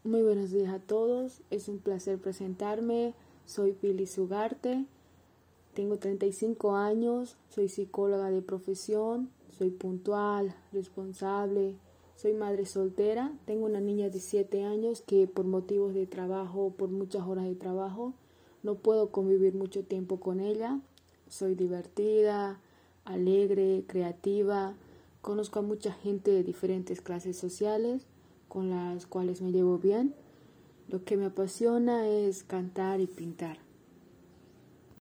Muy buenos días a todos, es un placer presentarme. Soy Pili Ugarte, tengo 35 años, soy psicóloga de profesión, soy puntual, responsable, soy madre soltera, tengo una niña de 7 años que por motivos de trabajo, por muchas horas de trabajo, no puedo convivir mucho tiempo con ella. Soy divertida, alegre, creativa, conozco a mucha gente de diferentes clases sociales con las cuales me llevo bien. Lo que me apasiona es cantar y pintar.